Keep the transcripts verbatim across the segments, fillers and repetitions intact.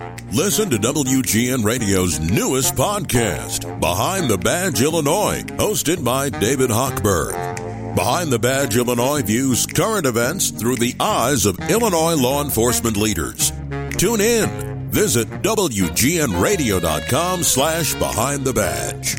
Listen to W G N Radio's newest podcast, Behind the Badge Illinois, hosted by David Hochberg. Behind the Badge Illinois views current events through the eyes of Illinois law enforcement leaders. Tune in. Visit W G N radio dot com slash behind the badge.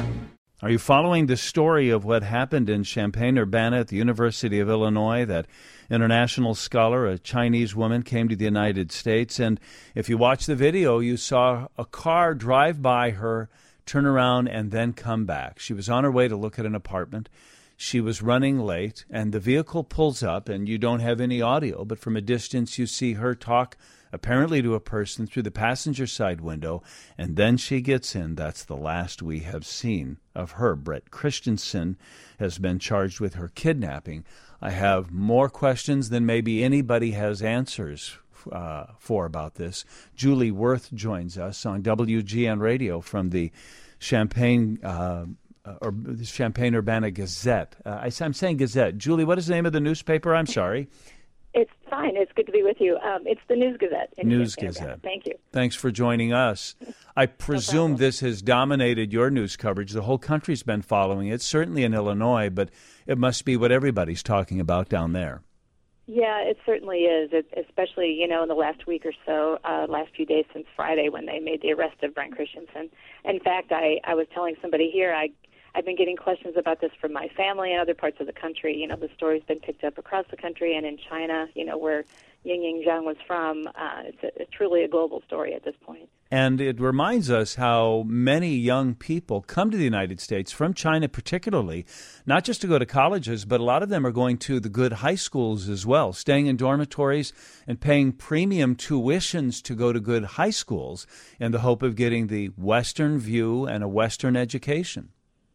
Are you following the story of what happened in Champaign-Urbana at the University of Illinois? That international scholar, a Chinese woman, came to the United States, and if you watch the video, you saw a car drive by her, turn around, and then come back. She was on her way to look at an apartment. She was running late, and the vehicle pulls up, and you don't have any audio, but from a distance you see her talk apparently to a person through the passenger side window, and then she gets in. That's the last we have seen of her. Brett Christensen has been charged with her kidnapping. I have more questions than maybe anybody has answers uh, for about this. Julie Worth joins us on W G N Radio from the Champaign uh, or the Champaign-Urbana Gazette. Uh, I, I'm saying Gazette. Julie, what is the name of the newspaper? I'm sorry. It's fine. It's good to be with you. Um, it's the News Gazette. News Gazette. Thank you. Thanks for joining us. I presume no this has dominated your news coverage. The whole country's been following it, certainly in Illinois, but it must be what everybody's talking about down there. Yeah, it certainly is, it, especially, you know, in the last week or so, uh, last few days since Friday when they made the arrest of Brent Christensen. In fact, I, I was telling somebody here, I I've been getting questions about this from my family and other parts of the country. You know, the story's been picked up across the country and in China, you know, where Ying Ying Zhang was from. Uh, it's, a, it's truly a global story at this point. And it reminds us how many young people come to the United States, from China particularly, not just to go to colleges, but a lot of them are going to the good high schools as well, staying in dormitories and paying premium tuitions to go to good high schools in the hope of getting the Western view and a Western education.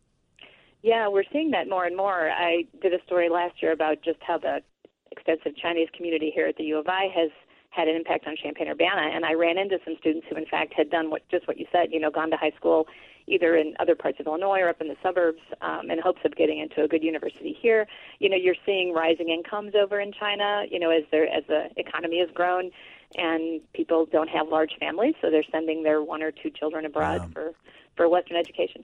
Yeah, we're seeing that more and more. I did a story last year about just how the extensive Chinese community here at the U of I has had an impact on Champaign-Urbana, and I ran into some students who, in fact, had done what just what you said, you know, gone to high school either in other parts of Illinois or up in the suburbs um, in hopes of getting into a good university here. You know, you're seeing rising incomes over in China, you know, as, there, as the economy has grown, and people don't have large families, so they're sending their one or two children abroad wow. for, for Western education.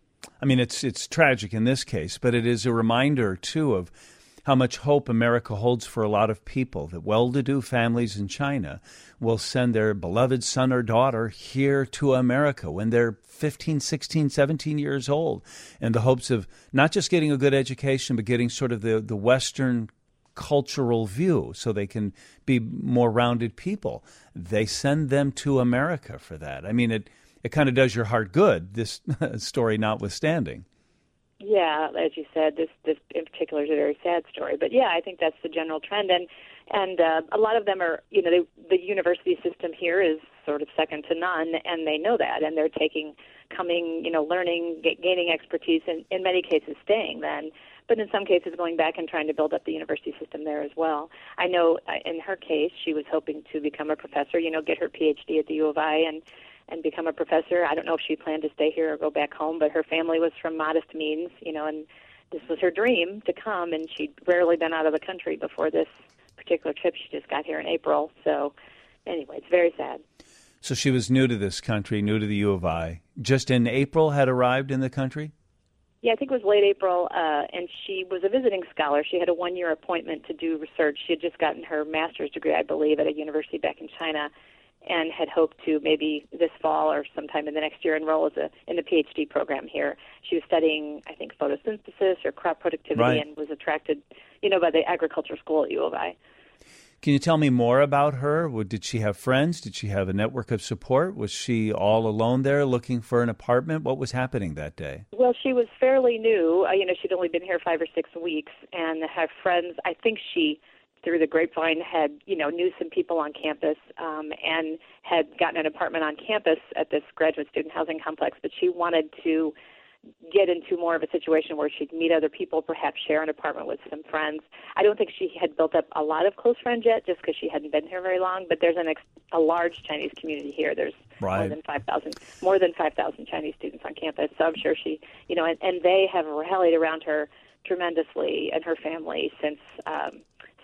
I mean, it's it's tragic in this case, but it is a reminder, too, of how much hope America holds for a lot of people, that well-to-do families in China will send their beloved son or daughter here to America when they're fifteen, sixteen, seventeen years old, in the hopes of not just getting a good education, but getting sort of the, the Western cultural view so they can be more rounded people. They send them to America for that. I mean, it... It kind of does your heart good, this story notwithstanding. Yeah, as you said, this this in particular is a very sad story. But yeah, I think that's the general trend, and and uh, a lot of them are, you know, they, the university system here is sort of second to none, and they know that, and they're taking, coming, you know, learning, g- gaining expertise, and in many cases staying then. But in some cases going back and trying to build up the university system there as well. I know uh, in her case, she was hoping to become a professor, you know, get her P H D at the U of I, and and become a professor. I don't know if she planned to stay here or go back home, but her family was from modest means, you know, and this was her dream to come, and she'd rarely been out of the country before this particular trip. She just got here in April. So anyway, it's very sad. So she was new to this country, new to the U of I. Just in April had arrived in the country? Yeah, I think it was late April, uh, and she was a visiting scholar. She had a one-year appointment to do research. She had just gotten her master's degree, I believe, at a university back in China, and had hoped to maybe this fall or sometime in the next year enroll as a, in the P H D program here. She was studying, I think, photosynthesis or crop productivity, right. and was attracted, you know, by the agriculture school at U of I. Can you tell me more about her? Did she have friends? Did she have a network of support? Was she all alone there looking for an apartment? What was happening that day? Well, she was fairly new. Uh, you know, she'd only been here five or six weeks, and her friends, I think she, through the grapevine, had, you know, knew some people on campus um, and had gotten an apartment on campus at this graduate student housing complex, but she wanted to get into more of a situation where she'd meet other people, perhaps share an apartment with some friends. I don't think she had built up a lot of close friends yet, just because she hadn't been here very long, but there's an ex- a large Chinese community here. There's right. more than five thousand more than five thousand Chinese students on campus, so I'm sure she, you know, and, and they have rallied around her tremendously and her family since um,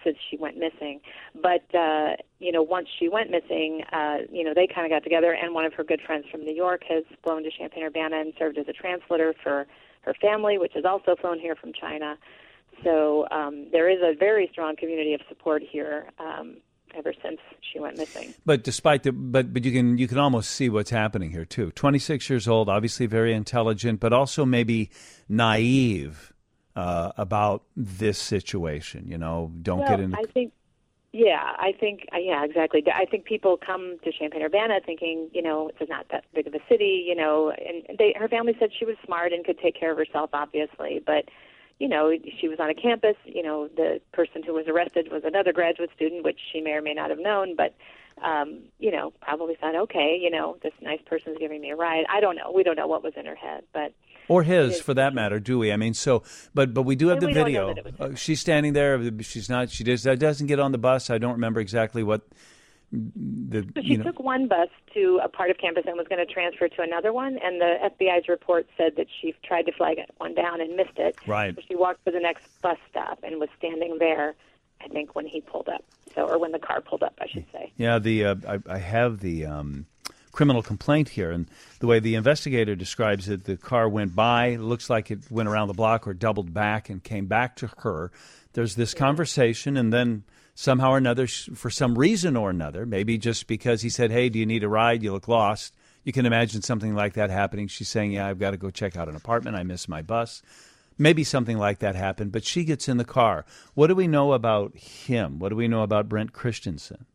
since she went missing. But, uh, you know, once she went missing, uh, you know, they kind of got together, and one of her good friends from New York has flown to Champaign-Urbana and served as a translator for her family, which has also flown here from China. So um, there is a very strong community of support here um, ever since she went missing. But despite the, but but you can you can almost see what's happening here too. twenty-six years old, obviously very intelligent, but also maybe naive uh, about this situation. You know, don't well, get into. I think, yeah, I think, uh, yeah, exactly. I think people come to Champaign-Urbana thinking, you know, it's not that big of a city, you know, and they, her family said she was smart and could take care of herself, obviously, but. You know, she was on a campus. You know, the person who was arrested was another graduate student, which she may or may not have known, but, um, you know, probably thought, okay, you know, this nice person's giving me a ride. I don't know. We don't know what was in her head, but. Or his, for that matter, do we? I mean, so, but but we do have and the we video. Don't know that it was uh, she's standing there. She's not, she does, doesn't get on the bus. I don't remember exactly what. The, so she you know. took one bus to a part of campus and was going to transfer to another one, and the F B I's report said that she tried to flag one down and missed it. Right. So she walked to the next bus stop and was standing there, I think, when he pulled up. So, or when the car pulled up, I should say. Yeah, the uh, I, I have the um, criminal complaint here, and the way the investigator describes it, the car went by, looks like it went around the block or doubled back and came back to her. There's this yeah. conversation, and then somehow or another, for some reason or another, maybe just because he said, hey, do you need a ride? You look lost. You can imagine something like that happening. She's saying, yeah, I've got to go check out an apartment. I missed my bus. Maybe something like that happened, but she gets in the car. What do we know about him? What do we know about Brent Christensen?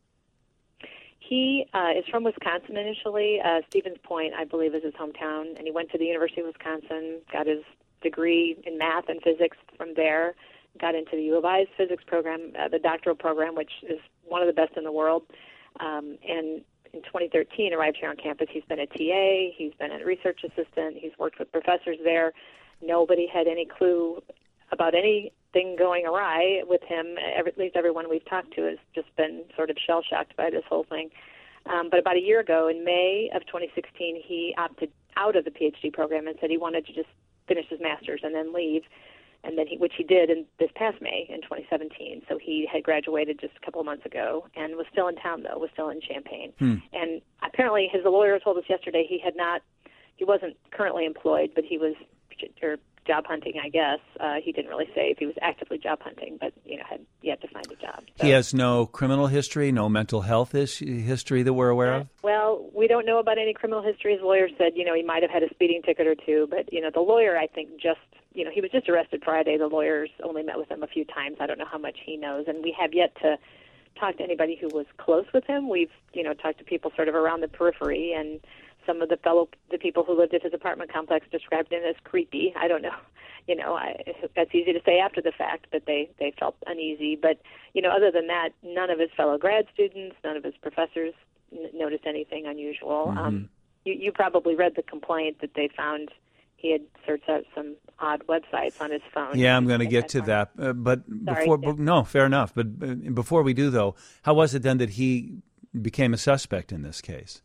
He uh, is from Wisconsin initially. Uh, Stevens Point, I believe, is his hometown, and he went to the University of Wisconsin, got his degree in math and physics from there, got into the U of I's physics program, uh, the doctoral program, which is one of the best in the world, um, and in twenty thirteen arrived here on campus. He's been a T A, he's been a research assistant, he's worked with professors there. Nobody had any clue about anything going awry with him. At least everyone we've talked to has just been sort of shell-shocked by this whole thing. Um, but about a year ago, in May of twenty sixteen, he opted out of the PhD program and said he wanted to just finish his master's and then leave. And then he, which he did in this past May in twenty seventeen. So he had graduated just a couple of months ago and was still in town, though, was still in Champaign. Hmm. And apparently his lawyer told us yesterday he had not, he wasn't currently employed, but he was or job hunting, I guess. Uh, he didn't really say if he was actively job hunting, but, you know, had yet to find a job. So. He has no criminal history, no mental health issue, history that we're aware of? Well, we don't know about any criminal history. His lawyer said, you know, he might have had a speeding ticket or two, but, you know, the lawyer, I think, just You know, he was just arrested Friday. The lawyers only met with him a few times. I don't know how much he knows. And we have yet to talk to anybody who was close with him. We've, you know, talked to people sort of around the periphery, and some of the fellow, the people who lived at his apartment complex described him as creepy. I don't know. You know, I, that's easy to say after the fact, but they, they felt uneasy. But, you know, other than that, none of his fellow grad students, none of his professors n- noticed anything unusual. Mm-hmm. Um, you, you probably read the complaint that they found he had searched out some odd websites on his phone. Yeah, I'm going to get to that. Uh, but Sorry, before, b- no, fair enough. But uh, before we do, though, how was it then that he became a suspect in this case?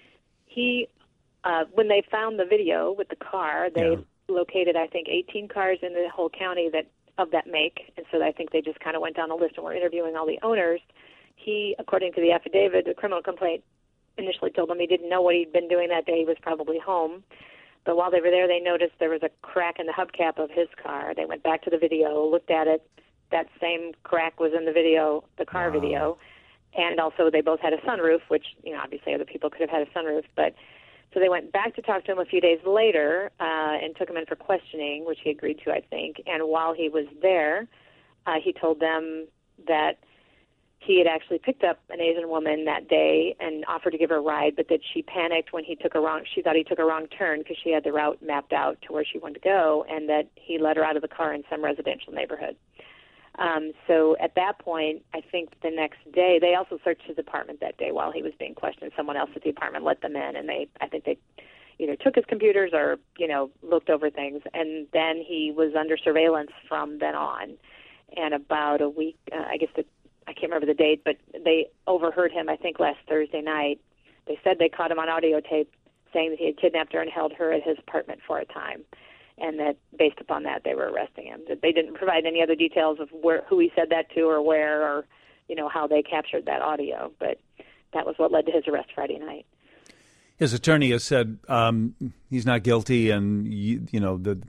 He, uh, when they found the video with the car, they Yeah. located, I think, eighteen cars in the whole county that of that make, and so I think they just kind of went down a list and were interviewing all the owners. He, according to the affidavit, the criminal complaint initially told them he didn't know what he'd been doing that day. He was probably home. But while they were there, they noticed there was a crack in the hubcap of his car. They went back to the video, looked at it. That same crack was in the video, the car Wow. video. And also they both had a sunroof, which, you know, obviously other people could have had a sunroof. But so they went back to talk to him a few days later uh, and took him in for questioning, which he agreed to, I think. And while he was there, uh, he told them that he had actually picked up an Asian woman that day and offered to give her a ride, but that she panicked when he took a wrong, she thought he took a wrong turn because she had the route mapped out to where she wanted to go, and that he let her out of the car in some residential neighborhood. Um, so at that point, I think the next day, they also searched his apartment that day while he was being questioned. Someone else at the apartment let them in, and they, I think they either took his computers or, you know, looked over things. And then he was under surveillance from then on. And about a week, uh, I guess the, I can't remember the date, but they overheard him, I think, last Thursday night. They said they caught him on audio tape saying that he had kidnapped her and held her at his apartment for a time. and that based upon that they were arresting him. That they didn't provide any other details of where, who he said that to or where or, you know, how they captured that audio. But that was what led to his arrest Friday night. His attorney has said um, he's not guilty, and, you, you know, the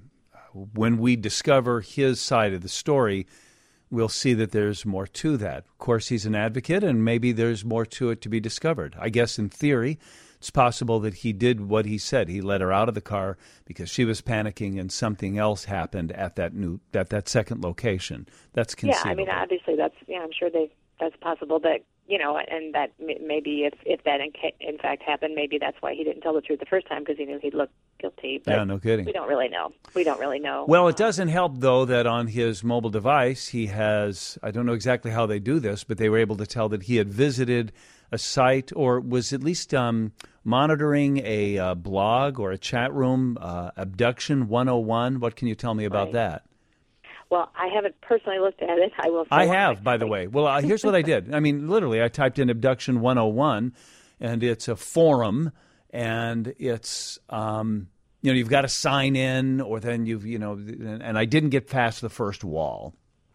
when we discover his side of the story, we'll see that there's more to that. Of course, he's an advocate, and maybe there's more to it to be discovered. I guess in theory, it's possible that he did what he said. He let her out of the car because she was panicking, and something else happened at that new at that second location. That's conceivable. Yeah, I mean, obviously, that's yeah. I'm sure they that's possible. That you know, and that maybe if if that in, in fact happened, maybe that's why he didn't tell the truth the first time, because he knew he'd look guilty. But yeah, no kidding. We don't really know. We don't really know. Well, it doesn't help, though, that on his mobile device he has, I don't know exactly how they do this, but they were able to tell that he had visited a site or was at least um, monitoring a uh, blog or a chat room, uh, Abduction one oh one. What can you tell me about Right. that? Well, I haven't personally looked at it. I will say I have, by the way. Well, uh, here's what I did. I mean, literally, I typed in Abduction one oh one, and it's a forum, and it's, um, you know, you've got to sign in, or then you've, you know, and I didn't get past the first wall.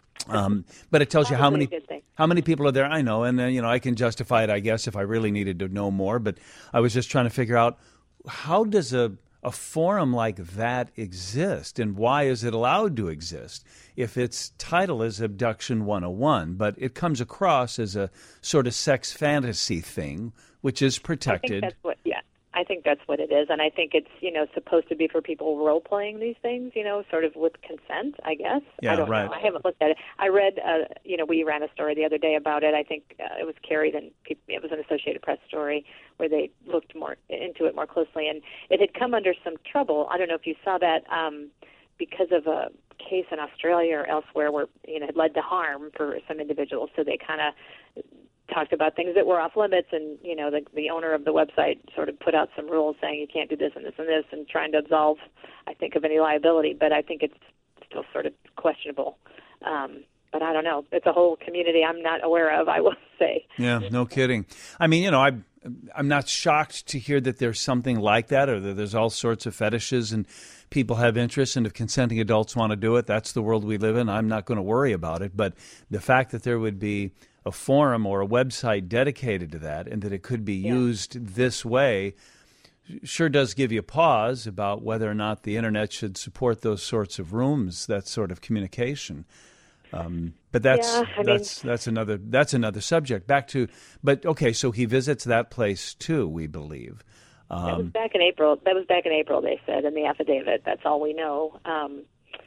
Um, but it tells you how many how many people are there. I know, and uh, you know, I can justify it, I guess, if I really needed to know more. But I was just trying to figure out, how does a a forum like that exist, and why is it allowed to exist if its title is Abduction one oh one, but it comes across as a sort of sex fantasy thing, which is protected? I think that's what, yeah, I think that's what it is, and I think it's, you know, supposed to be for people role-playing these things, you know, sort of with consent, I guess. Yeah, I don't right. know. I haven't looked at it. I read, uh, you know, we ran a story the other day about it. I think uh, it was carried, and it was an Associated Press story where they looked more into it more closely, and it had come under some trouble. I don't know if you saw that um, because of a case in Australia or elsewhere where, you know, it led to harm for some individuals, so they kind of talked about things that were off limits, and, you know, the, the owner of the website sort of put out some rules saying you can't do this and this and this, and trying to absolve, I think, of any liability. But I think it's still sort of questionable. Um, but I don't know. It's a whole community I'm not aware of, I will say. Yeah, no kidding. I mean, you know, I, I'm not shocked to hear that there's something like that, or that there's all sorts of fetishes and people have interests, and if consenting adults want to do it, that's the world we live in. I'm not going to worry about it. But the fact that there would be a forum or a website dedicated to that, and that it could be Yeah. used this way, sure does give you pause about whether or not the internet should support those sorts of rooms, that sort of communication. Um, but that's Yeah, I mean- that's that's another that's another subject. Back to, but okay, so he visits that place too, we believe. Um, that was back in April. That was back in April, they said, in the affidavit. That's all we know. Um,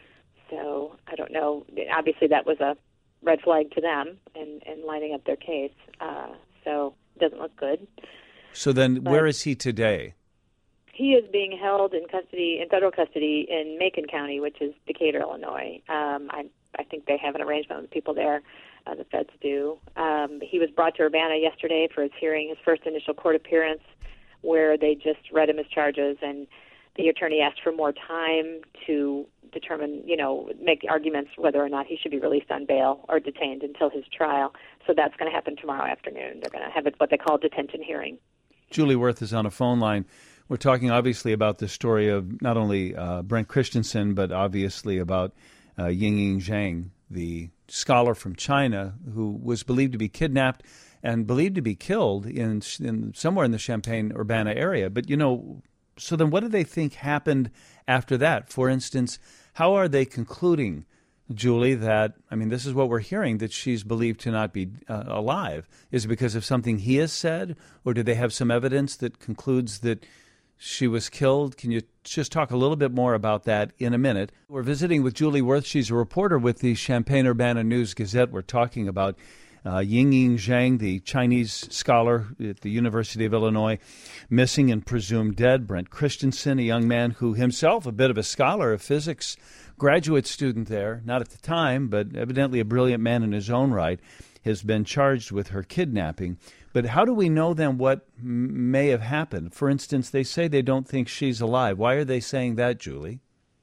so I don't know. Obviously, that was a red flag to them in, in lining up their case. Uh, so it doesn't look good. So then, But- where is he today? He is being held in custody, in federal custody, in Macon County, which is Decatur, Illinois. Um, I, I think they have an arrangement with people there. Uh, the feds do. Um, he was brought to Urbana yesterday for his hearing, his first initial court appearance, where they just read him his charges, and the attorney asked for more time to determine, you know, make arguments whether or not he should be released on bail or detained until his trial. So that's going to happen tomorrow afternoon. They're going to have it, what they call a detention hearing. Julie Wirth is on a phone line. We're talking obviously about the story of not only uh, Brent Christensen, but obviously about uh, Yingying Zhang, the scholar from China who was believed to be kidnapped and believed to be killed in, in somewhere in the Champaign-Urbana area. But, you know, so then what do they think happened after that? For instance, how are they concluding, Julie, that, I mean, this is what we're hearing, that she's believed to not be uh, alive? Is it because of something he has said, or do they have some evidence that concludes that she was killed? Can you just talk a little bit more about that in a minute? We're visiting with Julie Wirth. She's a reporter with the Champaign-Urbana News-Gazette. We're talking about uh, Yingying Zhang, the Chinese scholar at the University of Illinois, missing and presumed dead. Brent Christensen, a young man who himself, a bit of a scholar, a physics graduate student there, not at the time, but evidently a brilliant man in his own right, has been charged with her kidnapping. But how do we know then what m- may have happened? For instance, they say they don't think she's alive. Why are they saying that, Julie?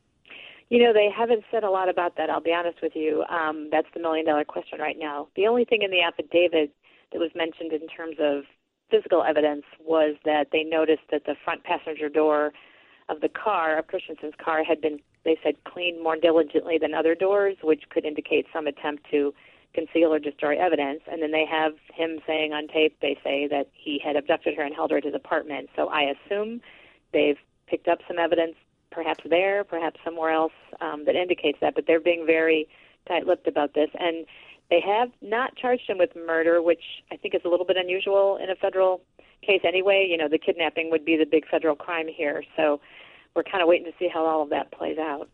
You know, they haven't said a lot about that, I'll be honest with you. Um, that's the million-dollar question right now. The only thing in the affidavit that was mentioned in terms of physical evidence was that they noticed that the front passenger door of the car, of Christensen's car, had been, they said, cleaned more diligently than other doors, which could indicate some attempt to conceal or destroy evidence. And then they have him saying on tape, they say that he had abducted her and held her at his apartment. So I assume they've picked up some evidence, perhaps there, perhaps somewhere else, um, that indicates that. But they're being very tight-lipped about this. And they have not charged him with murder, which I think is a little bit unusual in a federal case anyway. You know, the kidnapping would be the big federal crime here. So we're kind of waiting to see how all of that plays out.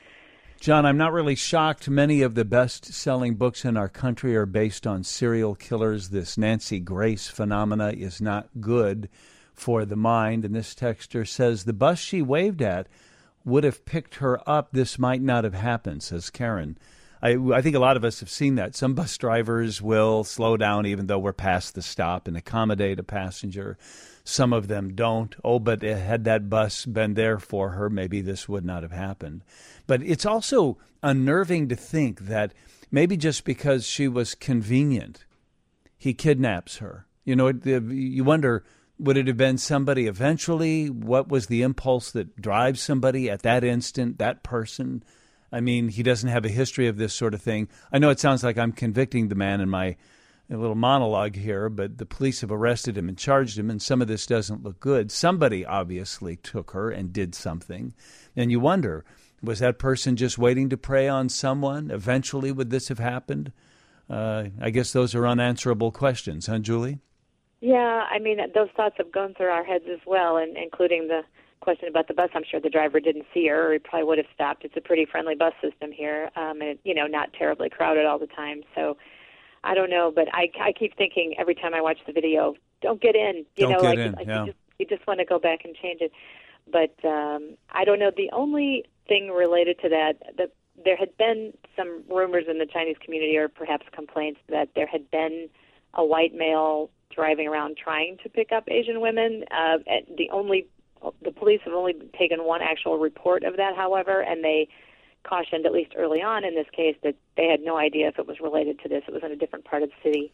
John, I'm not really shocked. Many of the best-selling books in our country are based on serial killers. This Nancy Grace phenomena is not good for the mind. And this texter says the bus she waved at would have picked her up. This might not have happened, says Karen. I, I think a lot of us have seen that. Some bus drivers will slow down even though we're past the stop and accommodate a passenger. Some of them don't. Oh, but had that bus been there for her, maybe this would not have happened. But it's also unnerving to think that maybe just because she was convenient, he kidnaps her. You know, you wonder, would it have been somebody eventually? What was the impulse that drives somebody at that instant, that person? I mean, he doesn't have a history of this sort of thing. I know it sounds like I'm convicting the man in my a little monologue here, but the police have arrested him and charged him, and some of this doesn't look good. Somebody obviously took her and did something. And you wonder, was that person just waiting to prey on someone? Eventually, would this have happened? Uh, I guess those are unanswerable questions, huh, Julie? Yeah, I mean, those thoughts have gone through our heads as well, and including the question about the bus. I'm sure the driver didn't see her, or he probably would have stopped. It's a pretty friendly bus system here, um, and, you know, not terribly crowded all the time. So I don't know, but I, I keep thinking every time I watch the video, don't get in. You don't know, get like, in, like yeah. you just, you just want to go back and change it. But um, I don't know. The only thing related to that, the, there had been some rumors in the Chinese community, or perhaps complaints, that there had been a white male driving around trying to pick up Asian women. Uh, the only the police have only taken one actual report of that, however, and they cautioned, at least early on in this case, that they had no idea if it was related to this. It was in a different part of the city.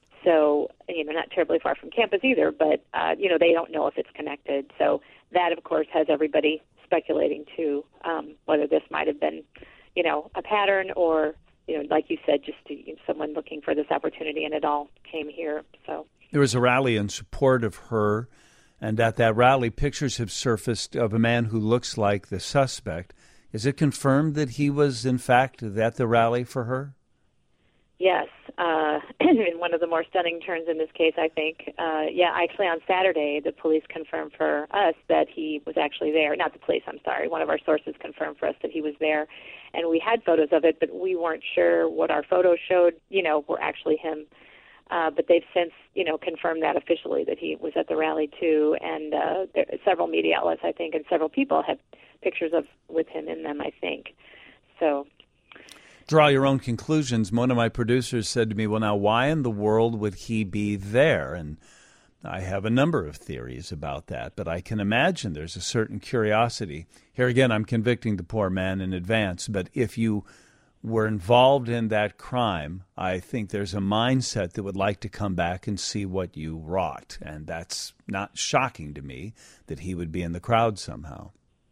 So, you know, not terribly far from campus either, but, uh, you know, they don't know if it's connected. So that, of course, has everybody speculating, too, um, whether this might have been, you know, a pattern or, you know, like you said, just to, you know, someone looking for this opportunity, and it all came here. So there was a rally in support of her, and at that rally, pictures have surfaced of a man who looks like the suspect. Is it confirmed that he was, in fact, at the rally for her? Yes. Uh, in one of the more stunning turns in this case, I think. Uh, yeah, actually on Saturday, the police confirmed for us that he was actually there. Not the police, I'm sorry. One of our sources confirmed for us that he was there. And we had photos of it, but we weren't sure what our photos showed, you know, were actually him. Uh, but they've since, you know, confirmed that officially, that he was at the rally, too. And uh, there, several media outlets, I think, and several people had pictures of with him in them, I think. So draw your own conclusions. One of my producers said to me, well, now, why in the world would he be there? And I have a number of theories about that, but I can imagine there's a certain curiosity. Here again, I'm convicting the poor man in advance, but if you were involved in that crime, I think there's a mindset that would like to come back and see what you wrought, and that's not shocking to me that he would be in the crowd somehow.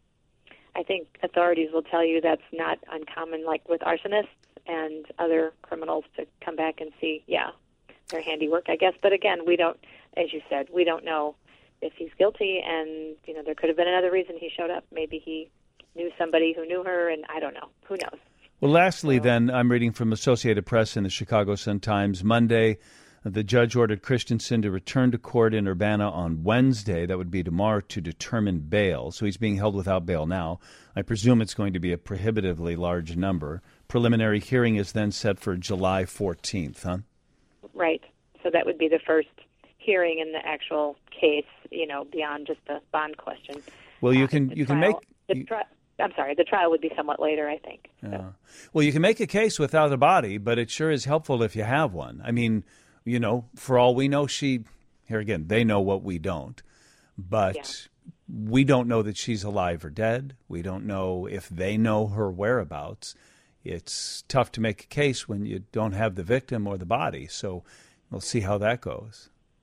I think authorities will tell you that's not uncommon, like with arsonists and other criminals, to come back and see, yeah, their handiwork, I guess. But again, we don't, as you said, we don't know if he's guilty, and, you know, there could have been another reason he showed up. Maybe he knew somebody who knew her, and I don't know. Who knows? Well, lastly, so, then, I'm reading from Associated Press and the Chicago Sun-Times. Monday, the judge ordered Christensen to return to court in Urbana on Wednesday, that would be tomorrow, to determine bail. So he's being held without bail now. I presume it's going to be a prohibitively large number. Preliminary hearing is then set for July fourteenth, huh? Right. So that would be the first hearing in the actual case, you know, beyond just the bond question. Well, you can uh, you trial, can make... The you, tri- I'm sorry, the trial would be somewhat later, I think. So. Yeah. Well, you can make a case without a body, but it sure is helpful if you have one. I mean, you know, for all we know, she, here again, they know what we don't, but yeah. we don't know that she's alive or dead. We don't know if they know her whereabouts. It's tough to make a case when you don't have the victim or the body, so we'll see how that goes.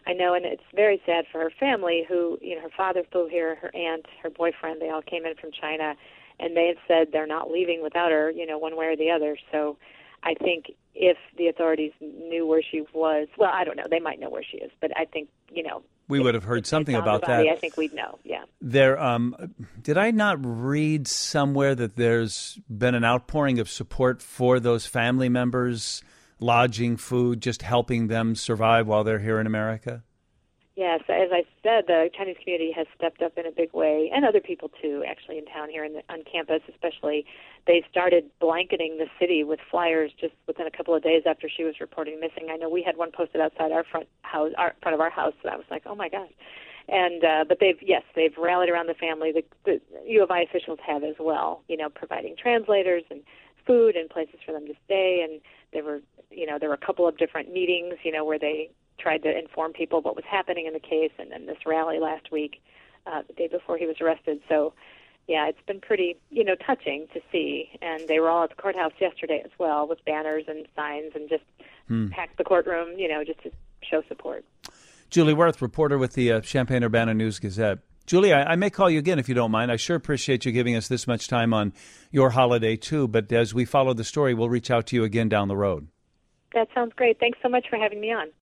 I know, and it's very sad for her family who, you know, her father flew here, her aunt, her boyfriend, they all came in from China, and they had said they're not leaving without her, you know, one way or the other. So I think if the authorities knew where she was, well, I don't know, they might know where she is, but I think, you know, we would have heard something about that. I think we'd know, yeah. There, um, did I not read somewhere that there's been an outpouring of support for those family members, lodging, food, just helping them survive while they're here in America? Yes, as I said, the Chinese community has stepped up in a big way, and other people too, actually, in town here in the, on campus especially. They started blanketing the city with flyers just within a couple of days after she was reporting missing. I know we had one posted outside our front house, our front of our house, and I was like, oh my God. And uh, but they've yes, they've rallied around the family. The, the U of I officials have as well, you know, providing translators and food and places for them to stay. And there were, you know, there were a couple of different meetings, you know, where they tried to inform people what was happening in the case, and then this rally last week, uh, the day before he was arrested. So, yeah, it's been pretty, you know, touching to see. And they were all at the courthouse yesterday as well with banners and signs and just hmm. packed the courtroom, you know, just to show support. Julie Wirth, reporter with the uh, Champaign-Urbana News-Gazette. Julie, I, I may call you again if you don't mind. I sure appreciate you giving us this much time on your holiday, too. But as we follow the story, we'll reach out to you again down the road. That sounds great. Thanks so much for having me on.